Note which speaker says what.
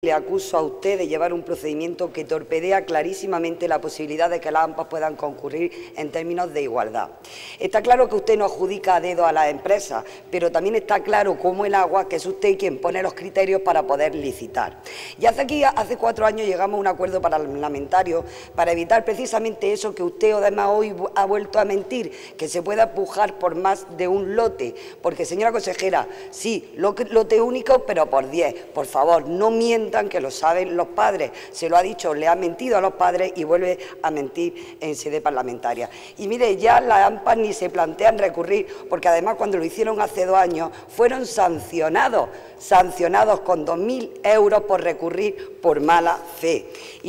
Speaker 1: le acuso a usted de llevar un procedimiento que torpedea clarísimamente la posibilidad de que las AMPA puedan concurrir en términos de igualdad. Está claro que usted no adjudica a dedo a las empresas, pero también está claro como el agua que es usted quien pone los criterios para poder licitar. Y hace 4 años llegamos a un acuerdo parlamentario para evitar precisamente eso que usted además hoy ha vuelto a mentir, que se pueda pujar por más de un lote, porque, señora consejera, sí, lote único, pero por 10. Por favor, no mientan, que lo saben los padres. Se lo ha dicho, le ha mentido a los padres y vuelve a mentir en sede parlamentaria. Y mire, ya las AMPA ni se plantean recurrir, porque además cuando lo hicieron hace 2 años fueron sancionados con 2.000 euros por recurrir por mala fe.